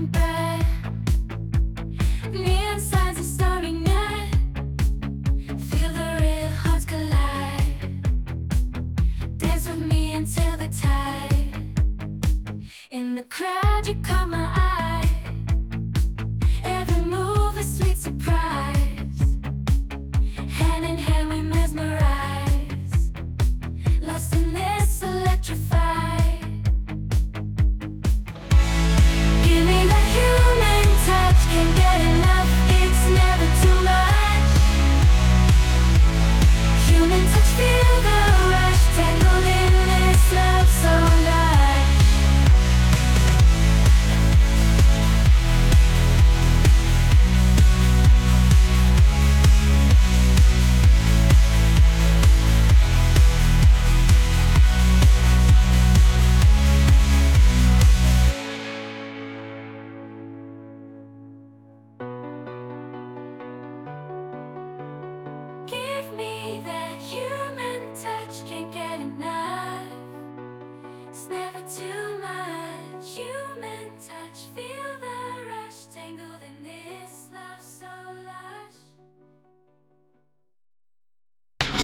in bed. Neon signs a starry night. Feel the real hearts collide. Dance with me until the tide. In the crowd you caught my eye. Every move a sweet surprise. Hand in hand we mesmerize. Lost in this electrified. Give me that human touch, can't get enough, it's never too much. Human touch, feel the rush, tangled in this love so lush. Give me that human touch, can't get enough, it's never too